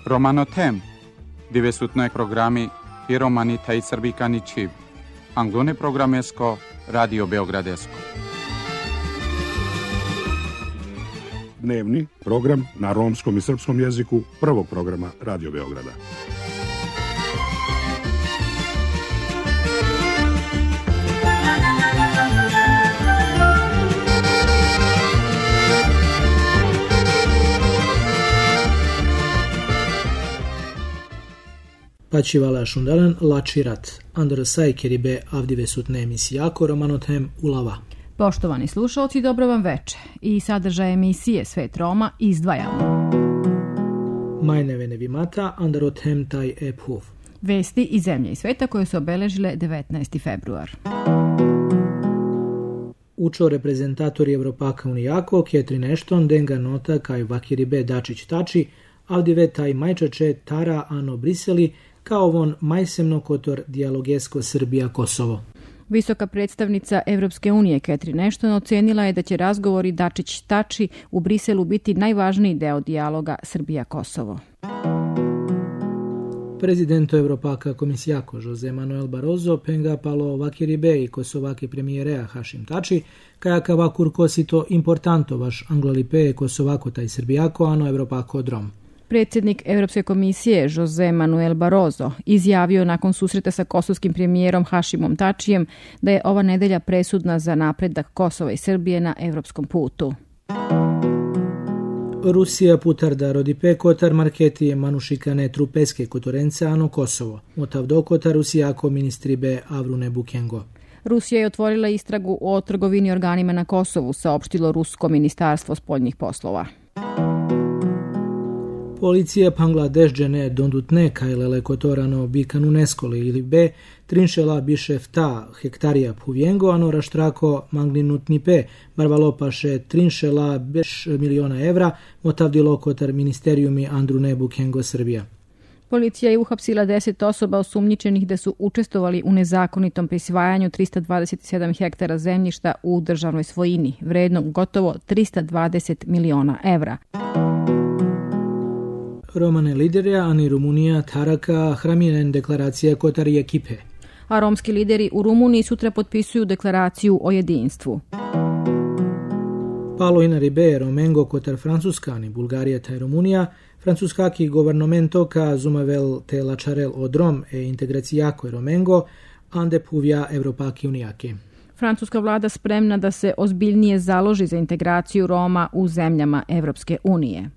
Romanotem, divesutnoj programi i romani taj srbikani čiv. Anglone programesko, Radio Beogradesko. Dnevni program na romskom i srpskom jeziku prvog programa Radio Beograda. Pačivala šundalan lačirat, andr sajkeribe avdivesutne emisijako Romanothem ulava. Poštovani slušalci, dobro vam veče. I sadržaj emisije Svet Roma izdvajamo. Majnevene vimata Androthem taj ephuv. Vesti iz zemlje i sveta koje su obeležile 19. februar. Učo reprezentatori Evropaka unijako, Ketrin Ashton, Denga Nota, kaj Vakiribe Dačić Tači, avdive taj majčače Tara Ano Briseli, kao von majsemno kotor dijalogesko Srbija-Kosovo. Visoka predstavnica Evropske unije Ketrin Ashton ocenila je da će razgovori Dačić-Tači u Briselu biti najvažniji deo dijaloga Srbija-Kosovo. Prezidento Evropaka komisijako Jose Manuel Barroso penga palo Vakiribe i kosovaki premijerea Hašim Tači, kajaka vakur kosito importanto vaš anglolipe kosovako taj Srbijako, ano Evropako drom. Predsjednik Europske komisije Jose Manuel Barroso izjavio nakon susreta sa kosovskim premijerom Hašimom Tačijem da je ova nedelja presudna za napredak Kosova i Srbije na evropskom putu. Rusija putarda rodipe kotar marketi manušikane trupeske kotorence ano Kosovo. Otavdo kotar Rusijako ministribe Avrune Bukengo. Rusija je otvorila istragu o trgovini organima na Kosovu, saopštilo Rusko ministarstvo spoljnih poslova. Policija Bangladesh-đene dondutne kajlele kotorano bikanu neskoli ili be trinšela bišef ta hektarija puvjengo ano raštrako manglinutni pe barvalopaše trinšela beš miliona evra motavdilo kotar ministerijumi Andrune Bukengo Srbija. Policija je uhapsila 10 osoba osumnjičenih da su učestvovali u nezakonitom prisvajanju 327 hektara zemljišta u državnoj svojini, vrednom gotovo 320 miliona evra. Romane liderja ani Rumunija taraka hraminen deklaracija kotar ekipe. A romski lideri u Rumuniji sutra potpisuju deklaraciju o jedinstvu. Palo ina ribe Romengo kotar Francuskani, Bulgarija taj Rumunija, Francuskaki governamento ka zumavel te lačarel odrom e integracijako Romengo, ande puvja Evropaki unijaki. Francuska vlada spremna da se ozbiljnije založi za integraciju Roma u zemljama Evropske unije.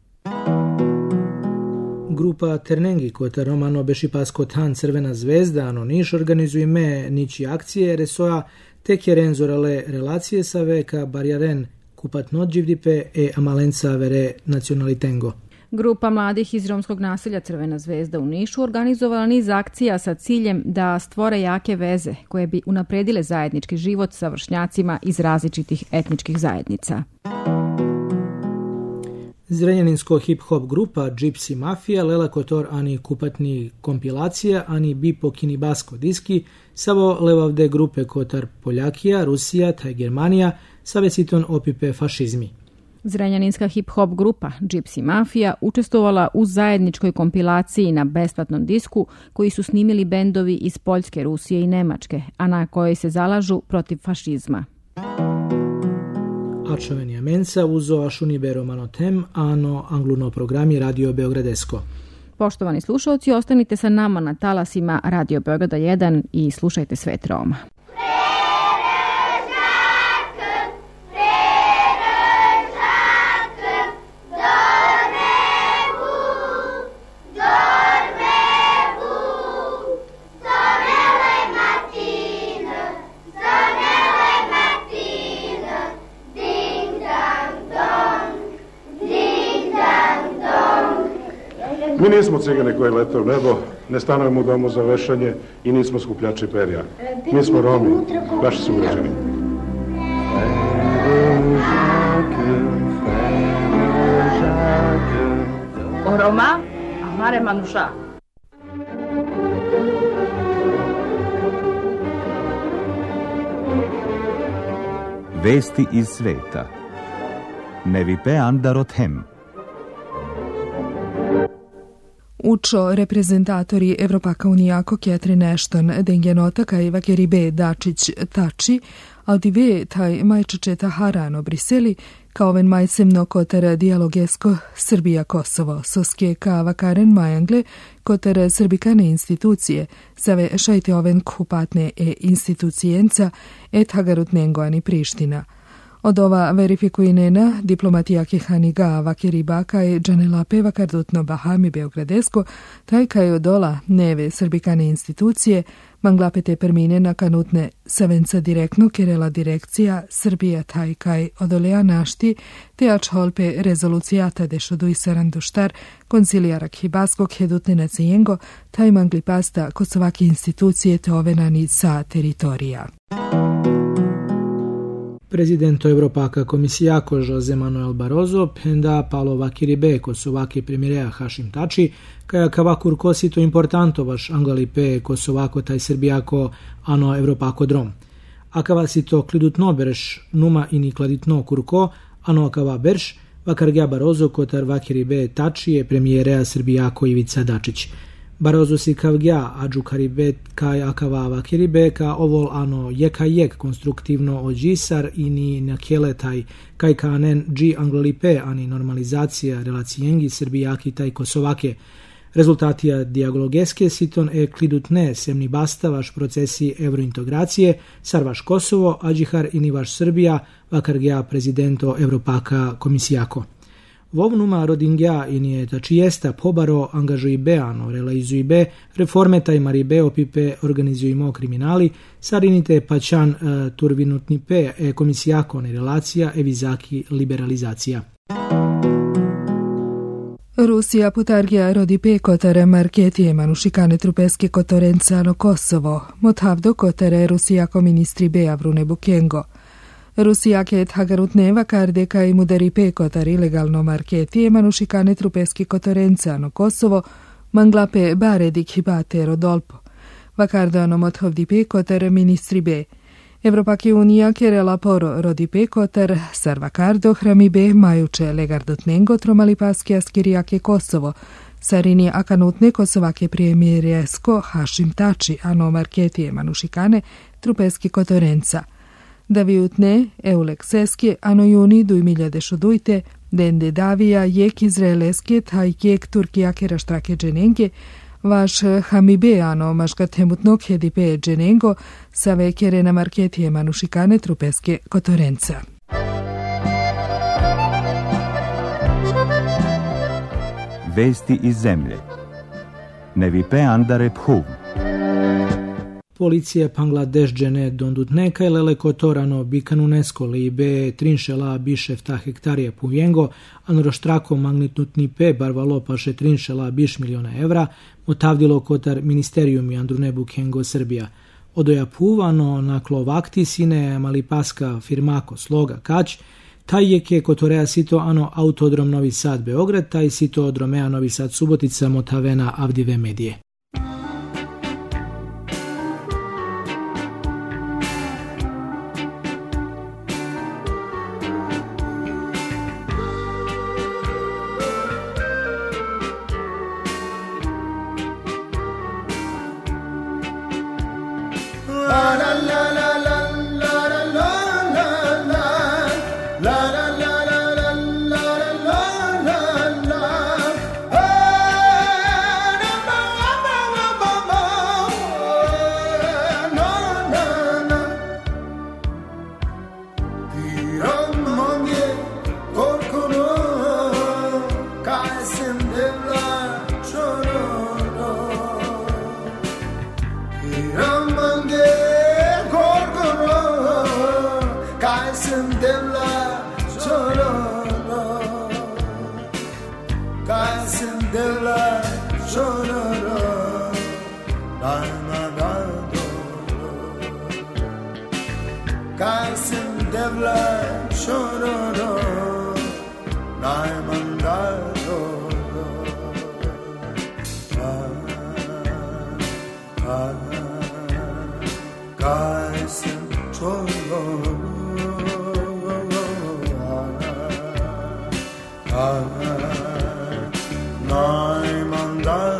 Grupa Ternengi kota Romano Bešipasko tan Crvena zvezda ano Niš organizuje niči akcije resoja tek je renzorale relacije sa veka barjaren kupat nodživdipe e amalenca vere nacionalitengo. Grupa mladih iz romskog naselja Crvena zvezda u Nišu organizovala niz akcija sa ciljem da stvore jake veze koje bi unapredile zajednički život sa vršnjacima iz različitih etničkih zajednica. Zrenjaninsko hip-hop grupa Gypsy Mafia lela kotor ani kupatni kompilacija ani bipo kinibasko diski savo levavde grupe kotar Poljakija, Rusija taj Germanija savesiton opipe fašizmi. Zrenjaninska hip-hop grupa Gypsy Mafia učestvovala u zajedničkoj kompilaciji na besplatnom disku koji su snimili bendovi iz Poljske, Rusije i Nemačke, a na kojoj se zalažu protiv fašizma. Ačoveni amenca uzo ašunibe Romanothem ano angluno programi Radio Beogradesko. Poštovani slušalci, ostanite sa nama na talasima Radio Beograda 1 i slušajte Svet Roma. Mi nismo cigani koji lete u nebo, ne stanujemo u domu za vešanje i nismo skupljači perja. Mi smo Romi, vaši sugrađani. O Roma, amare manuša. Vesti iz sveta. Nevipe Androthem. Učo reprezentatori Evropaka unijako Catherine Ashton, dengenota kaj Vakeribe Dačić Tači, aldive taj majčečeta Harano Briseli, kao ven majsemno kotar dijalogesko Srbija-Kosovo, soske ka vakaren majangle kotar srbikane institucije, save šajte oven kupatne institucijenca et hagarutnengo ani Priština. Od ova verifikujnena diplomatija Kehaniga Vakeriba kaj Džanelape vakardutno Bahami Beogradesko, taj kaj odola neve srbikane institucije, manglapete permine na kanutne savenca direktno kerela direkcija Srbija taj kaj odolea našti, te ač holpe rezolucijata dešodu i saranduštar koncilijarak hibaskog hedutne nacijengo, taj manglipasta kosovake institucije te ovenani sa teritorija. Prezidento Evropaka komisijako Jose Manuel Barroso penda Paolo Vakeribe kosovake premijerea Hašim Tači, kaja kavakur kosito importanto vaš Anglipe kosovako taj Srbijako ano Evropako drom. Akava sito klidutno berš numa ini kladitno kurko, ano akava berš, vakargja Barroso kotar Vakeribe Tači je premijerea Srbijako Ivica Dačić. Barroso si kavgja ađu karibet kaj akava Vakeribe ka ovol ano jek konstruktivno ođisar ini nakeletaj kaj kanen dži Anglipe ani normalizacija relacijengi Srbijaki taj Kosovake. Rezultatija dialogeske siton klidutne semni bastavaš procesi eurointegracije, sarvaš Kosovo, ađihar ini vaš Srbija, vakargja prezidento Evropaka komisijako. Vovnuma rodingja inije tačijesta pobaro angažujbe ano realizujbe reforme taj maribe opipe organizujimo kriminali sarinite pačan turvinutnipe komisijako ne relacija evizaki liberalizacija. Rusija putargija rodipe kotare marketije manušikane trupeske kotorencano Kosovo, motavdo kotare Rusijako ministri Beja Vrune Bukengo. Rusija ket hagarutne vakarde kaj mudaripe kotar ilegalno marketije manušikane trupeski kotorencano Kosovo, manglape baredik hibate rodolpo. Vakardano mothovdipe kotar ministri be. Evropake unija kerela poro rodipe kotar sar vakardo hramibe majuče legardotnengo tromalipaske askirijake Kosovo, sarini akanutne kosovake premijeresko Hašim Tači ano marketije manušikane trupeski kotorenca. Da viutne, eulekseske, ano juni 2010 dende davija jek izraeleske taj jek Turkijake raštrake dženenge, vaš hamibe ano maškatemutnog hedipe dženengo sa vekere na marketije manušikane trupeske kotorenca. Vesti iz zemlje. Nevipe andare phuv. Policija Bangladeš džene dondutne kaj lele kotorano bikan UNESCO libe trinšela bišev ta hektarije puvjengo, anroštrako magnitnutni pe barvalo paše trinšela biš miliona evra, motavdilo kotar ministerijum i Andrune Bukengo Srbija. Odoja puvano naklo vakti sine malipaska firmako sloga kać, taj je ke kotorea sito ano autodrom Novi Sad Beograd, taj sito odromea Novi Sad Subotica motavena Avdive medije. Naj mandar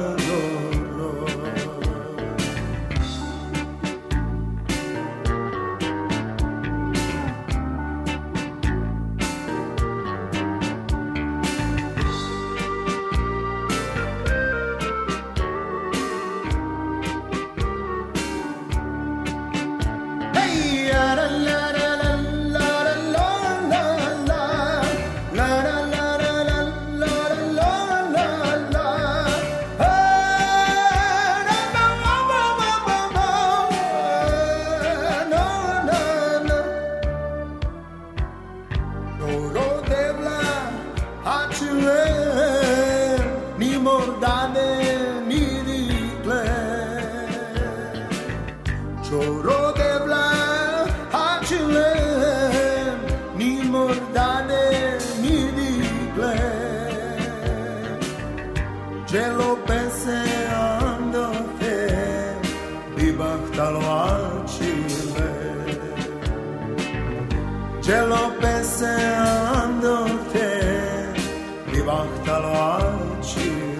dane mi digle Gelo pense ando te Bibahtalo acile Gelo pense ando te Bibahtalo acile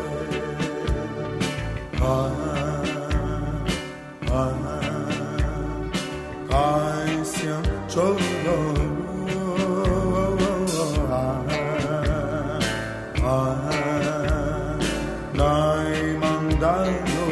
Ai sia choro Nai mandalo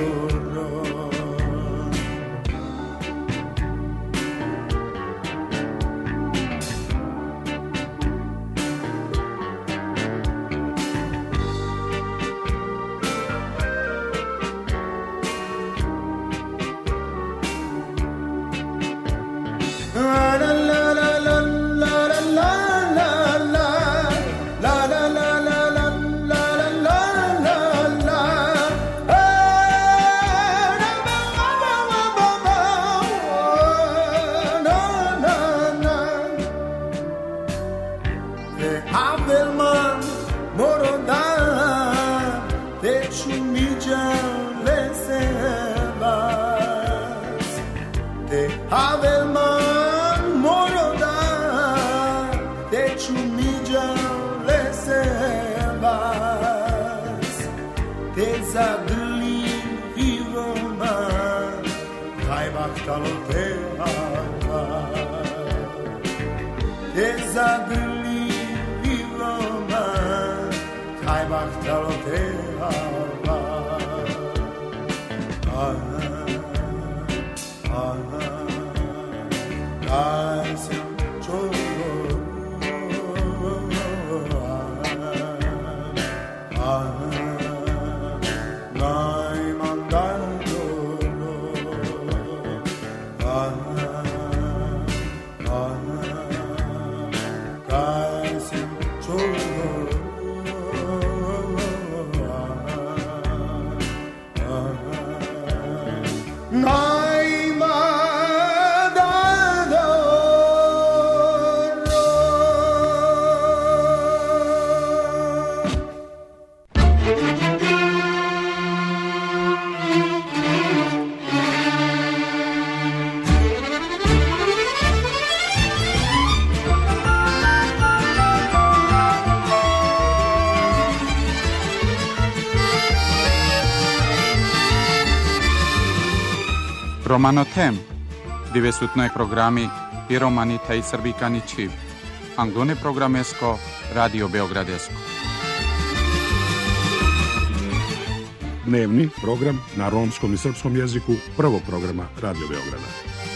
Romano Tem, divesutnoj programi Piromani taj Srbikani Čiv, Anglone programesko, Radio Beogradesko. Dnevni program na romskom i srpskom jeziku prvog programa Radio Beograda.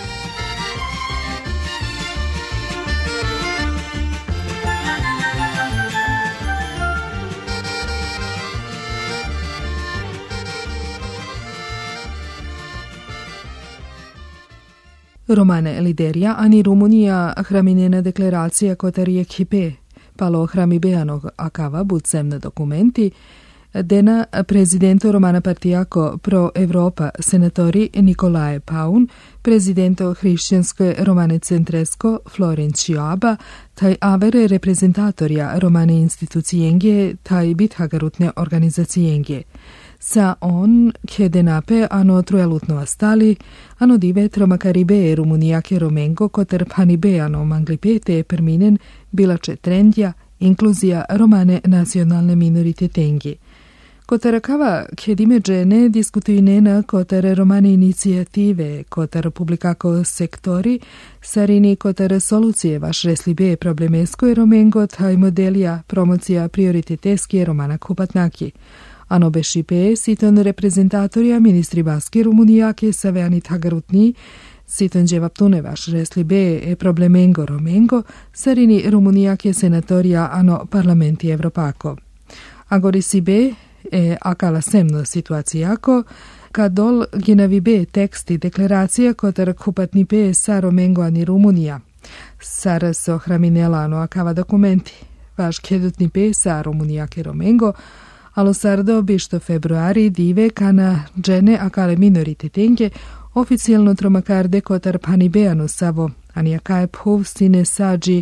Romane Liderija ani Rumunija hraminena deklaracija kotar ekipe, palo hramibeanog akava budsem na dokumenti, dena prezidento Romana partijako pro Evropa senatori Nikolae Paun, prezidento hrišćanske Romane Centresko Florencio Aba, taj avere reprezentatorja Romane institucijenge, taj bithagarutne organizacijenge. Sa on, che denape ano truelutno astali, ano dive tromacaribe Rumunijake Romengo koter panibe ano manglipete perminen bilače trendja, inkluzija romane nacionalne minoritetengi. Kotar kava che dimeđene diskutuinena kotar romane inicijative, kotar publikako sektori, sarini kotar solucije vaš reslibe problemesko Romengo taj modelija promocija prioriteteske Romana Kupatnaki. Ano bešipe siton reprezentatorja ministri baske Rumunijake saveani tagarutni, siton dževaptune vaš reslibe e problemengo Romengo, sarini Rumunijake senatorja ano parlamenti Evropako. Agorisibe e akala semno situacijako, kadol ginavibe teksti deklaracija kotar kupatnipe sa Romengo ani Rumunija. Sar so hraminela ano akava dokumenti. Vaš kedutnipe sa Rumunijake Romengo, alo sardo bišto februari dive kana džene akale minoritetenke oficijalno tromakarde kotar panibeano savo, ani akaje pov sine sađi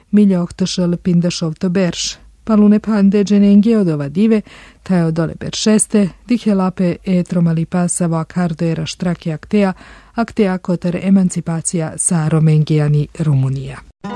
Miljohtošal Pindašovto Berš. Palune pande dženenge odova dive, taj odole beršeste, dihelape etromali pasavo akardo era štrake aktea kotar emancipacija sa Romengijani Rumunija.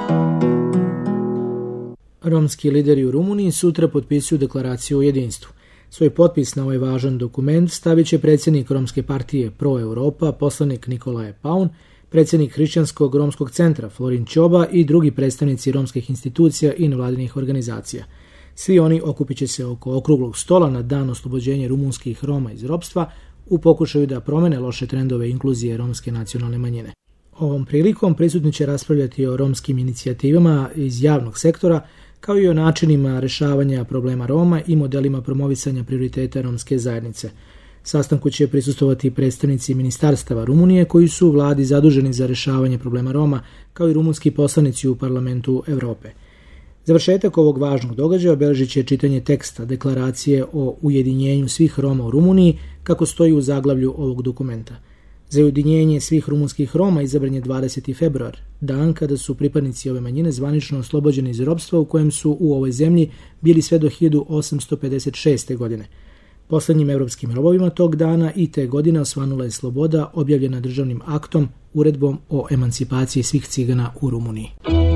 Romski lideri u Rumuniji sutra potpisuju deklaraciju o jedinstvu. Svoj potpis na ovaj važan dokument stavit će predsjednik Romske partije Pro Europa, poslanik Nikolaje Paun, predsjednik Hrišćanskog romskog centra Florin Ćoba i drugi predstavnici romskih institucija i nevladinih organizacija. Svi oni okupit će se oko okruglog stola na dan oslobođenja rumunskih Roma iz ropstva u pokušaju da promene loše trendove inkluzije romske nacionalne manjine. Ovom prilikom prisutni će raspravljati o romskim inicijativama iz javnog sektora, kao i o načinima rešavanja problema Roma i modelima promovisanja prioriteta romske zajednice. Sastanku će prisustvovati predstavnici ministarstava Rumunije koji su u vladi zaduženi za rešavanje problema Roma, kao i rumunski poslanici u parlamentu Evrope. Završetak ovog važnog događaja obeležit će čitanje teksta deklaracije o ujedinjenju svih Roma u Rumuniji, kako stoji u zaglavlju ovog dokumenta. Za ujedinjenje svih rumunskih Roma izabran je 20. februar, dan kada su pripadnici ove manjine zvanično oslobođeni iz ropstva u kojem su u ovoj zemlji bili sve do 1856. godine. Poslednjim evropskim robovima tog dana i te godine osvanula je sloboda objavljena državnim aktom, uredbom o emancipaciji svih cigana u Rumuniji.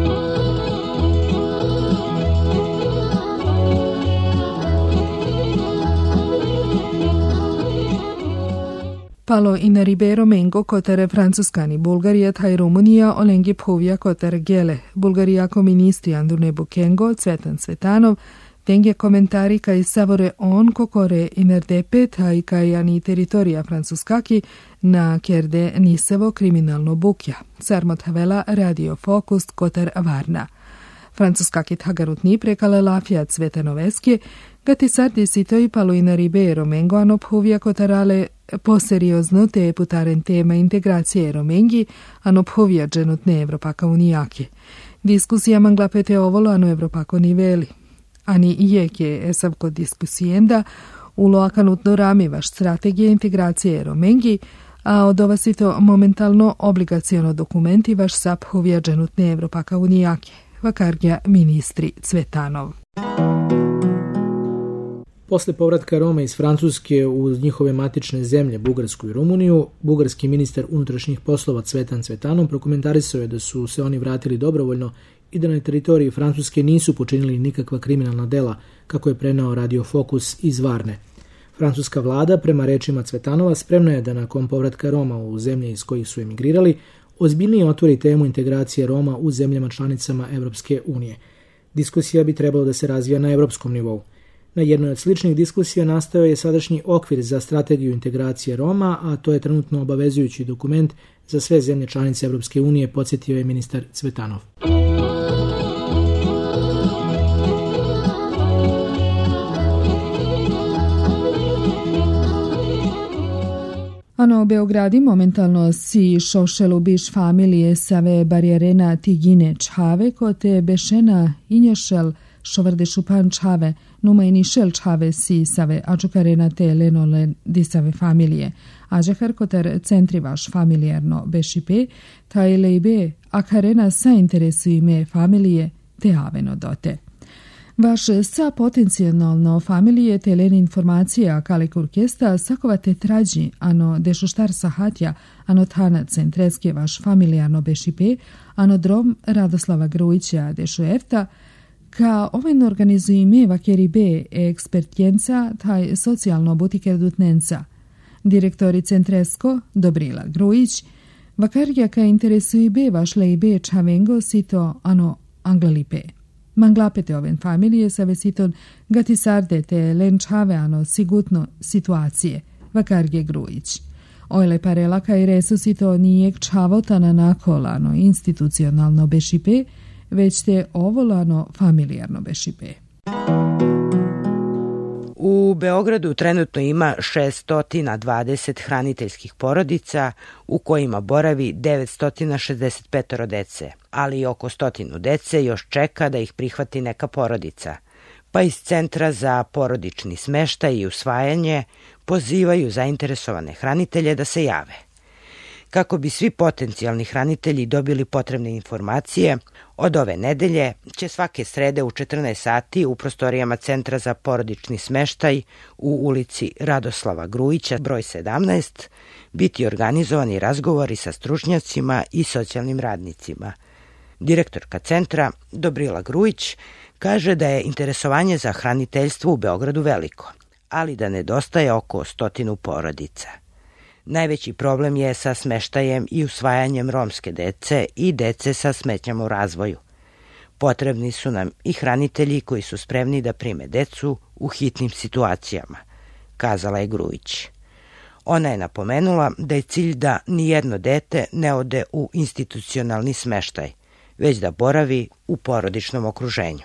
Palo in Ribero Mengo kotere Francuskani Bulgarija taj Rumunija olengi povija kotere gele. Bulgarijako ministri Andrune Bukengo, Cvetan Cvetanov, tenge komentari kaj savore on kokore in RDP taj kaj ani teritorija Francuskaki na kerde nisevo kriminalno bukja. Sarmot havela Radio Fokus koter Varna. Francuskaki tagarutni prekale lafija Cvetanoveski, gati sardi sitoi palo in Ribero Mengo ano povija kotarale poseriozno te putaren tema integracije Romengi, ano povija dženutne Evropaka unijaki. Diskusija manglapete ovolo ano Evropako niveli. Ani ijeke esavko diskusijenda ulo akanutno rami vaš strategije integracije Romengi, a od ova sito momentalno obligacijono dokumenti vaš sap povija dženutne Evropaka unijaki. Vakargja ministri Cvetanov. Posle povratka Roma iz Francuske u njihove matične zemlje, Bugarsku i Rumuniju, bugarski ministar unutrašnjih poslova Cvetan Cvetanov prokomentarisao je da su se oni vratili dobrovoljno i da na teritoriji Francuske nisu počinili nikakva kriminalna dela, kako je preneo Radio Fokus iz Varne. Francuska vlada, prema rečima Cvetanova, spremna je da nakon povratka Roma u zemlje iz kojih su emigrirali, ozbiljnije otvori temu integracije Roma u zemljama članicama Evropske unije. Diskusija bi trebalo da se razvija na evropskom nivou. Na jednoj od sličnih diskusija nastao je sadašnji okvir za strategiju integracije Roma, a to je trenutno obavezujući dokument za sve zemlje članice Evropske unije, podsjetio je ministar Cvetanov. Ano Beogradi momentalno si šošelu biš familije save barjerena tigine čave kote bešena inješel šovrde šupan čave numa inišel čave si save ađukarena te lenole disave familije. Ađekar koter centri vaš familijerno bešipe, taj lejbe akarena sa interesu ime familije te aveno dote. Vaš sa potencijalno familije te len informacija kalik orkesta sakovate trađi ano dešuštar sahatja ano tana centreske vaš familijarno bešipe ano drom Radoslava Grujića dešu efta ka oven organizujime vakeri be ekspertjenca taj socijalno butiker dutnenca. Direktori centresko Dobrila Grujić vakarja ka interesuje be vaš lejbe čavengo sito ano anglalipe. Manglapete oven familije sa vesiton gati sarde te len čave ano sigutno situacije, vakarge Grujić. Ojle parela kaj resusito nijek čavotana nakolano institucionalno bešipe, već te ovolano familijarno bešipe. U Beogradu trenutno ima 620 hraniteljskih porodica u kojima boravi 965 dece, ali i oko 100 dece još čeka da ih prihvati neka porodica, pa iz Centra za porodični smeštaj i usvajanje pozivaju zainteresovane hranitelje da se jave. Kako bi svi potencijalni hranitelji dobili potrebne informacije, od ove nedelje će svake srede u 14 sati u prostorijama Centra za porodični smeštaj u ulici Radoslava Grujića, broj 17, biti organizovani razgovori sa stručnjacima i socijalnim radnicima. Direktorka centra, Dobrila Grujić, kaže da je interesovanje za hraniteljstvo u Beogradu veliko, ali da nedostaje oko 100 porodica. Najveći problem je sa smeštajem i usvajanjem romske dece i dece sa smetnjama u razvoju. Potrebni su nam i hranitelji koji su spremni da prime decu u hitnim situacijama, kazala je Grujić. Ona je napomenula da je cilj da nijedno dete ne ode u institucionalni smeštaj, već da boravi u porodičnom okruženju.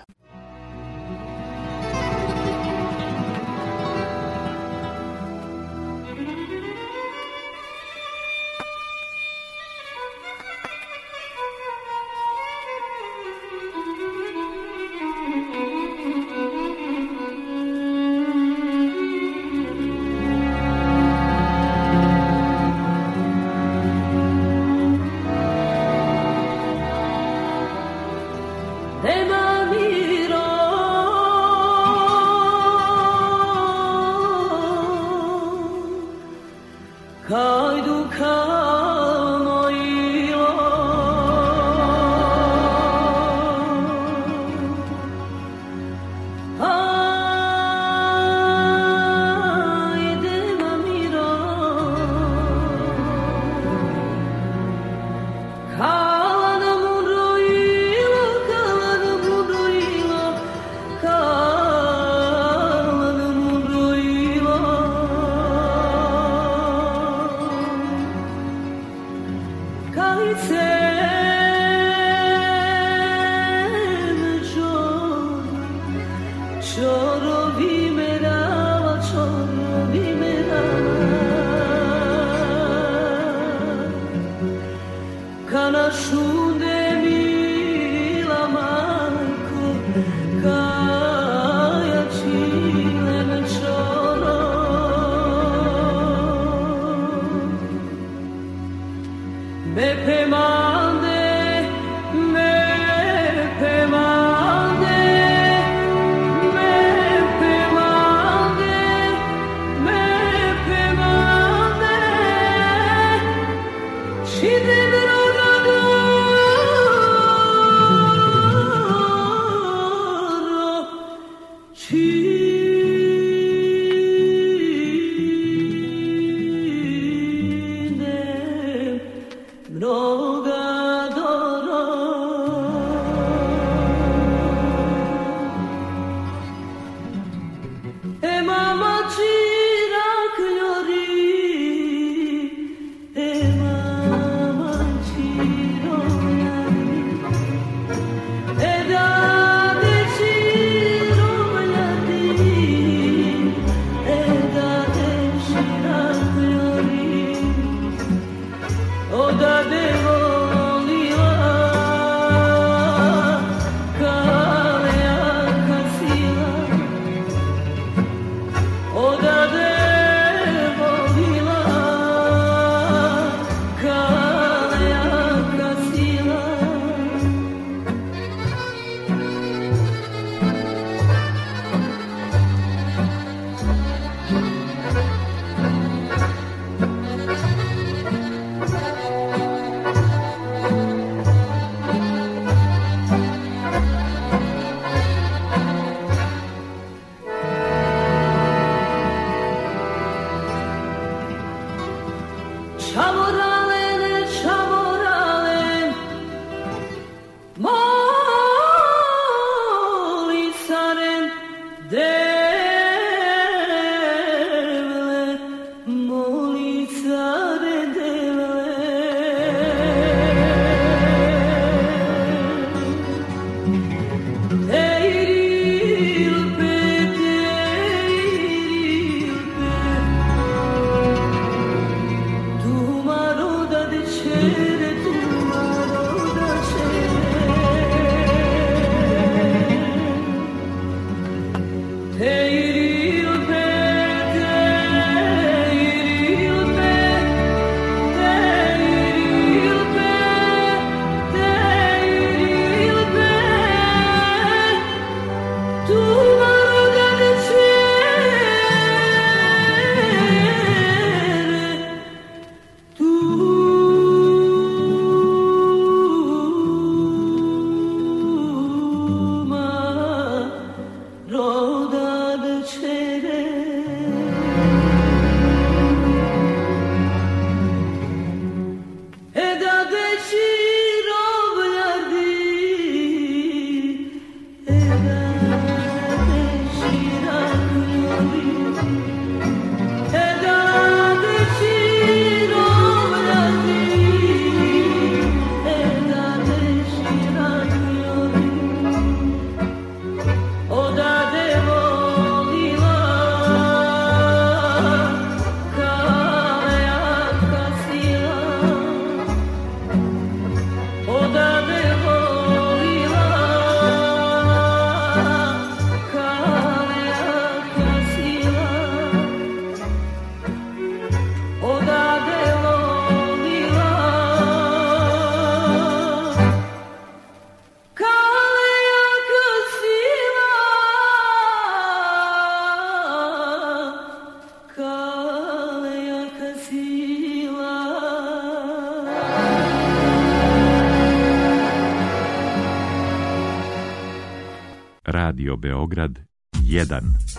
Radio Beograd 1.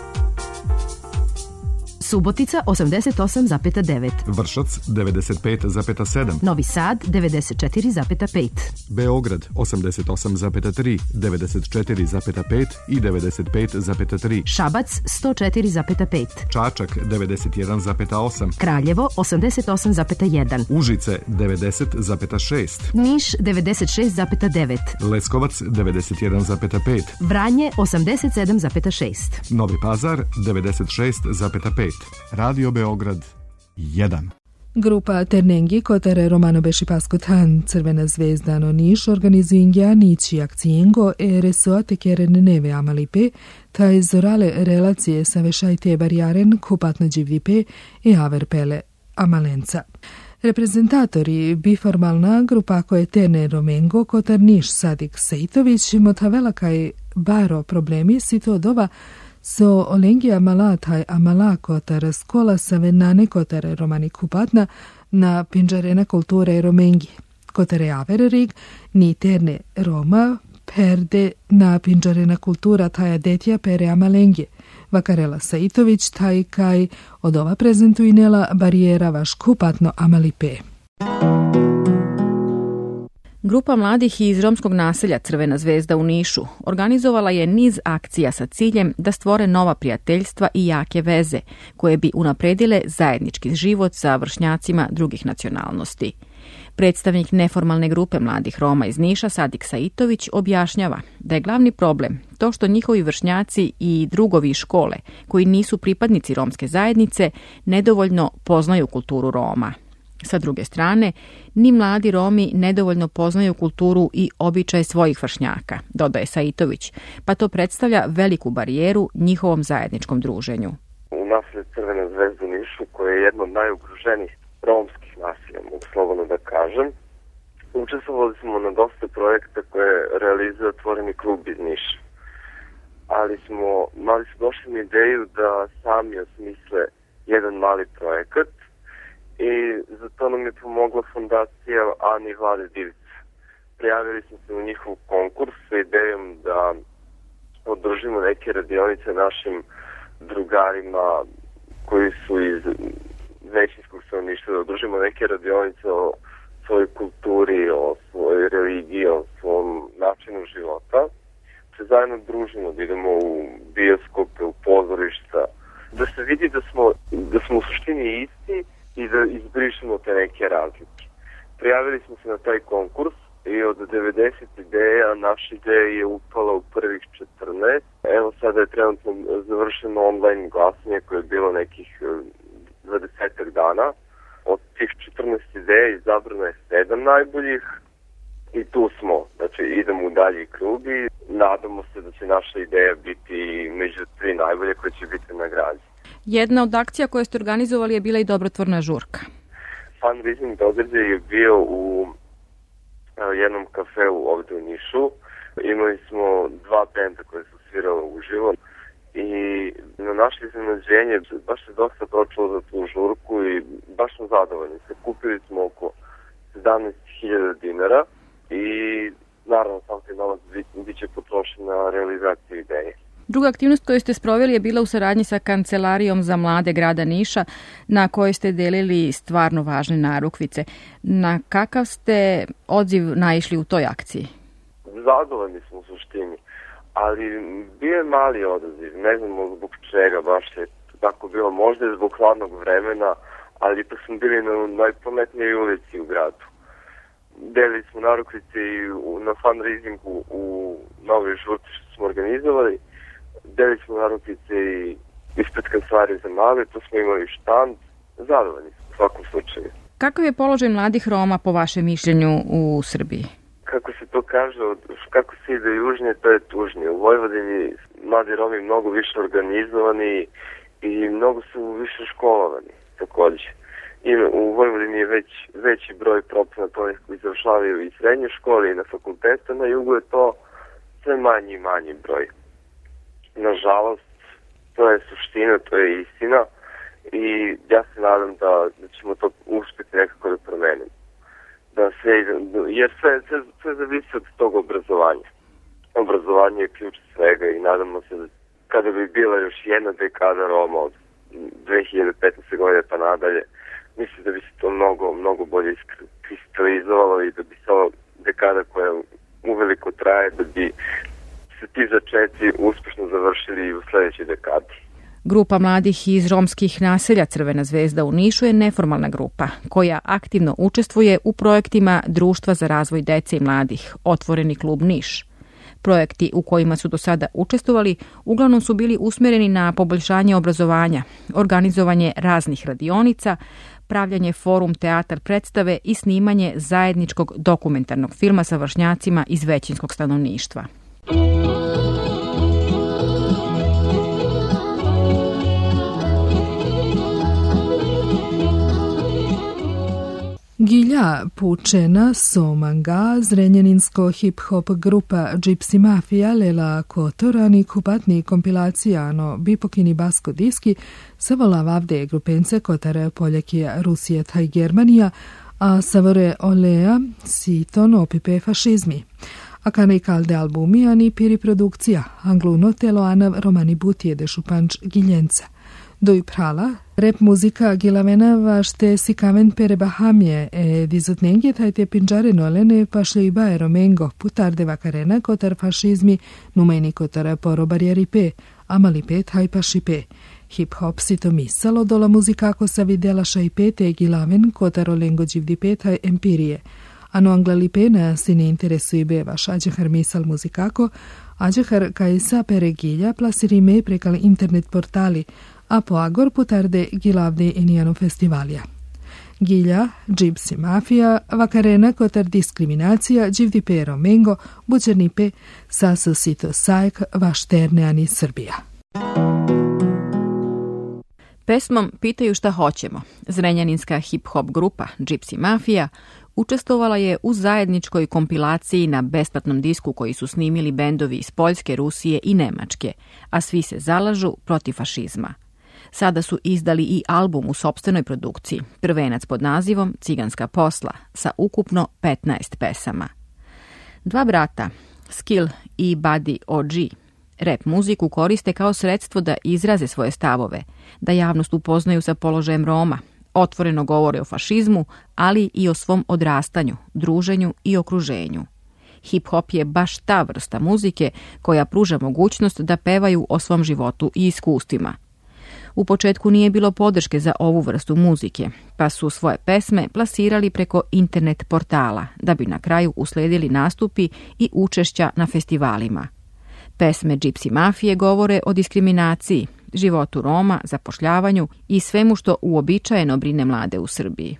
Subotica 88,9. Vršac 95,7. Novi Sad 94,5. Beograd 88,3, 94,5 i 95,3. Šabac 104,5. Čačak 91,8. Kraljevo 88,1. Užice 90,6. Niš 96,9. Leskovac 91,5. Vranje 87,6. Novi Pazar 96,5. Radio Beograd 1. Grupa Ternengi Kotare Romano Bešipaskothan Crvena zvezda no Niš organizingia nici akcijengo e resoate keren neve amalipe taj zorale relacije sa vešajte barijaren kupatno dživdipe e averpele amalenca. Reprezentatori biformalna grupa koje Terne Romengo Kotar Niš Sadik Sejtović motavela kaj baro problemi sitodova so olengija malataj amala kotar skola sa venane kotare romani kupatna na pinđarena kulture romengi. Kotare avererig ni terne Roma perde na pinđarena kultura taja detja pere amalengje. Vakarela Saitović taj kaj od ova prezentuinela barijera vaš kupatno amalipe. Grupa mladih iz romskog naselja Crvena zvezda u Nišu organizovala je niz akcija sa ciljem da stvore nova prijateljstva i jake veze koje bi unapredile zajednički život sa vršnjacima drugih nacionalnosti. Predstavnik neformalne grupe mladih Roma iz Niša Sadik Saitović objašnjava da je glavni problem to što njihovi vršnjaci i drugovi iz škole koji nisu pripadnici romske zajednice nedovoljno poznaju kulturu Roma. Sa druge strane, ni mladi Romi nedovoljno poznaju kulturu i običaje svojih vršnjaka, dodaje Saitović, pa to predstavlja veliku barijeru njihovom zajedničkom druženju. U naselju Crvena zvezda u Nišu, koje je jedno od najugroženijih romskih naselja, mogu slobodno da kažem, učestvovali smo na dosta projekta koje realizuje Otvoreni klub iz Niša. Ali smo došli na ideju da sami osmisle jedan mali projekat, i za to nam je pomogla fondacija Ani i Vlade Divica. Prijavili smo se u njihov konkurs sa idejom da održimo neke radionice našim drugarima koji su iz većinskog stanovništva, da održimo neke radionice o svojoj kulturi, o svojoj religiji, o svom načinu života. Se zajedno družimo, da idemo u bioskope, u pozorišta, da se vidi da smo u suštini isti i da izbrišemo te neke razlike. Prijavili smo se na taj konkurs i od 90 ideja naša ideja je upala u prvih 14. Evo sada je trenutno završeno online glasanje koje je bilo nekih 20 dana. Od tih 14 ideja izabrano je 7 najboljih i tu smo. Znači idemo u dalji krug i nadamo se da će naša ideja biti među 3 najbolje koje će biti nagrađene. Jedna od akcija koje ste organizovali je bila i dobrotvorna žurka. Fundraising događaj je bio u jednom kafeu ovdje u Nišu. Imali smo 2 benda koje su svirala uživo i na naše iznenađenje baš se dosta pročilo za tu žurku i baš smo zadovoljni. Sakupili smo oko 17.000 dinara i naravno sam taj novac bit će potrošen na realizaciju ideje. Druga aktivnost koju ste sproveli je bila u saradnji sa Kancelarijom za mlade grada Niša, na kojoj ste delili stvarno važne narukvice. Na kakav ste odziv naišli u toj akciji? Zadovoljni smo u suštini, ali bio je mali odaziv. Ne znamo zbog čega baš je tako bilo. Možda je zbog hladnog vremena, ali ipak smo bili na najpametnijoj ulici u gradu. Delili smo narukvice i na fundraisingu u novoj žurci što smo organizovali. Delili smo narukvice i ispred Kancelarije za mlade, tu smo imali štand, zadovoljni smo u svakom slučaju. Kakav je položaj mladih Roma po vašem mišljenju u Srbiji? Kako se to kaže, kako se ide južnije, to je tužnije. U Vojvodini mladi Romi mnogo više organizovani i mnogo su više školovani također. I u Vojvodini je veći broj procenata onih koji završavaju i srednje škole i na fakultetu, na jugu je to sve manji i manji broj. Nažalost, to je suština, to je istina i ja se nadam da ćemo to uspjeti nekako da promenimo. Jer sve zavisi od tog obrazovanja. obrazovanje je ključ svega i nadamo se da kada bi bila još jedna dekada Roma od 2015. godine pa nadalje, mislim da bi se to mnogo bolje iskristalizovalo i da bi se ova dekada koja uveliko traje, da bi se ti začeci uspešno završili i u sledećoj dekadi. Grupa mladih iz romskih naselja Crvena zvezda u Nišu je neformalna grupa koja aktivno učestvuje u projektima Društva za razvoj dece i mladih, Otvoreni klub Niš. Projekti u kojima su do sada učestvovali uglavnom su bili usmjereni na poboljšanje obrazovanja, organizovanje raznih radionica, pravljanje forum teatar predstave i snimanje zajedničkog dokumentarnog filma sa vršnjacima iz većinskog stanovništva. Gilja Pučena Somanga, zrenjaninsko hip-hop grupa Gypsy Mafia, lela kotorani kupatni kompilacijano bipokini basko diski savola vavde grupence kotare Poljekija, Rusije, taj Germanija, a savore olea siton opipe fašizmi. A kanai kalde albumi ani piri produkcija, angluno telo anav romani butije de šupanč Giljenca. Doj prala, rap muzika gilavena vašte sikaven pere bahamje dizotnengje tajte pinđare nolene pašle ibae romengo putarde vakarena kotar fašizmi numeni kotar poro barijeri pe, amali pe taj paši pe. Hip-hop si to misalo dola muzika ako sa videla šaj pe te gilaven kotar olengo dživdi pe taj empirije. Ano anglali pe na si ne interesuje be vaš ađehar misal muzikako, ađehar kaj sa pere gilja plasirime prekal internet portali, a po agor putarde gilavde enijano festivalja. Gilja, Gypsy Mafia, vakarena kotar diskriminacija, dživdi pe romengo, buđerni pe saso sito sajk vašterneani Srbija. Pesmom Pitaju šta hoćemo, zrenjaninska hip-hop grupa Gypsy Mafia učestvovala je u zajedničkoj kompilaciji na besplatnom disku koji su snimili bendovi iz Poljske, Rusije i Nemačke, a svi se zalažu protiv fašizma. Sada su izdali i album u sopstvenoj produkciji, prvenac pod nazivom Ciganska posla, sa ukupno 15 pesama. Dva brata, Skill i Buddy OG, rap muziku koriste kao sredstvo da izraze svoje stavove, da javnost upoznaju sa položajem Roma, otvoreno govore o fašizmu, ali i o svom odrastanju, druženju i okruženju. Hip-hop je baš ta vrsta muzike koja pruža mogućnost da pevaju o svom životu i iskustvima. U početku nije bilo podrške za ovu vrstu muzike, pa su svoje pesme plasirali preko internet portala, da bi na kraju usledili nastupi i učešća na festivalima. Pesme Gypsy Mafije govore o diskriminaciji, životu Roma, zapošljavanju i svemu što uobičajeno brine mlade u Srbiji.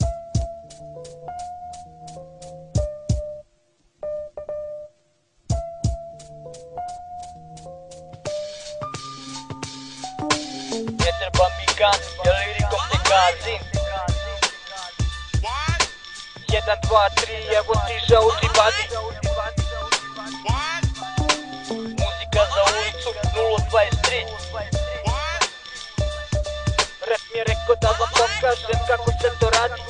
Jedan, dva, tri, evo stiža u Tribadi. Muzika za ulicu 023. Rap mi je rekao da vam pokažem kako se to radi.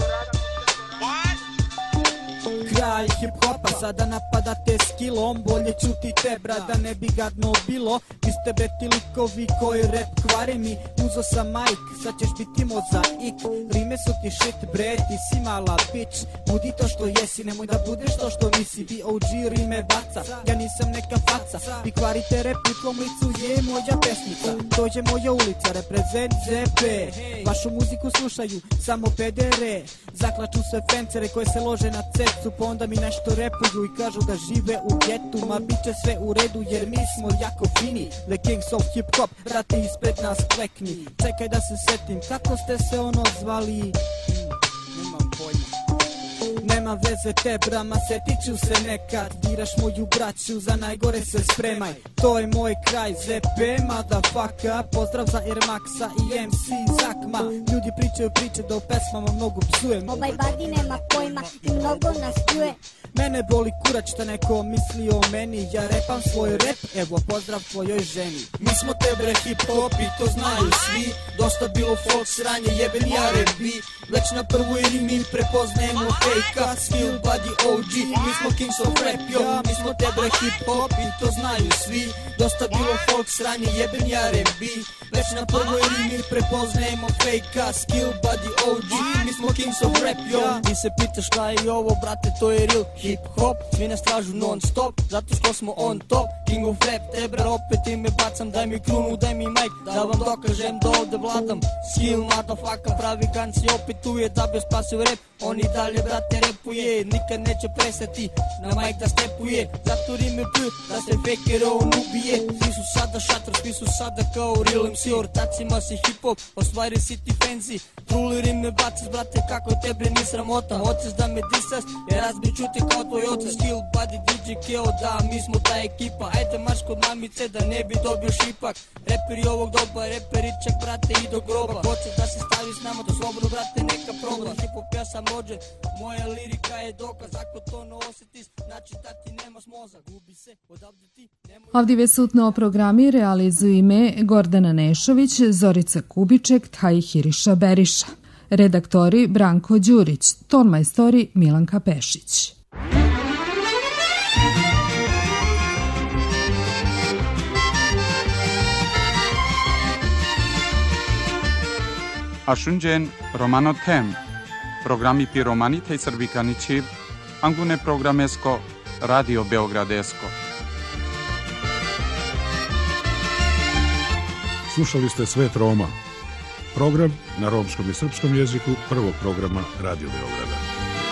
Kraj hip-hopa, sada napadate skillom. Bolje čutite brada, ne bi gadno bilo. Vi ste beti likovi koji rap kvare mi. Uzo sam majk, sad ćeš biti mozaik. Rime su ti shit bre, ti si mala bitch. Budi to što jesi, nemoj da budeš to što nisi. B.O.G. rime baca, ja nisam neka faca. Vi kvarite rap u tvom licu, je moja pesmica. Dođe moja ulica, reprezent ZP. Vašu muziku slušaju samo pedere. Zaklaču se fencere koje se lože na cecu, pa onda mi nešto repuju i kažu da žive u getu. Ma bit će sve u redu jer mi smo jako fini. The Kings of Hip Hop, brate ispred nas klekni. Čekaj da se setim, kako ste se ono zvali? Nemam pojma. Nema veze te brama, setit ću se nekad. Diraš moju braću, za najgore se spremaj. To je moj kraj, ZP, motherfucker. Pozdrav za Air Maxa i MC Zakma. Ljudi pričaju priče da u pesmama mnogo psujem. Ovaj Badi nema pojma i mnogo nas pljuje. Mene boli kurac šta neko misli o meni. Ja repam svoj rep, evo pozdrav tvojoj ženi. Mi smo tebre hip-hop i to znaju svi. Dosta bilo folk sranje, jebeni R&B. Već na prvoj rimi prepoznajemo fake-a. skill body OG. Mi smo kings of rap, yo, mi smo tebra hip hop i to znaju svi. Dosta bilo folk sranje, jeben ja R&B. Već na prvoj rimi prepoznajemo fake-a, skill body OG. Mi smo kings of rap, yo. Ti se pitaš šta je ovo, brate, to je real hip hop. Svi nas tražu non stop, zato što smo on top. King of rap, tebra, opet ime bacam. Daj mi krunu, daj mi mic, da vam dokažem da ovde vladam. Skill, motherfucker, pravi ganci opet tu je da bi spasio rap. On i dalje, brate, repuje, nikad neće prestati na mic da stepuje. Zato rime P, da se faker on ubije. Svi su sada šatr, svi su sada kao real MC. Ortacima si hip-hop, ostvari si ti fancy. Truli rime baciš, brate, kako tebe ni sramota. Hoćeš da me disas, jer razbiću te kao tvoj otac. Skill, body, DJ, keo, da, mi smo ta ekipa. Ajde marš kod mamice da ne bi dobio šipak. Reperi ovog doba, reperi čak, brate, i do groba. Hoćeš da se stavi s nama, to slobodno, brate, neka proba. Hip-hop, ja sam rođen, moja lirika je dokaz. Ako to ne osjetiš, znači da ti nemaš mozak. Gubi se, odavde ti nemoj... Ovdje sutno programi realizuju ime Gordana Nešović, Zorica Kubiček, Taj Hiriša Beriša. Redaktori Branko Đurić, tonmajstori Milanka Pešić. Ashunjen Romano Tem, programi piromani tej srbikani čib, angune programesko, Radio Beogradesko. Slušali ste Svet Roma, program na romskom i srpskom jeziku prvog programa Radio Beograda.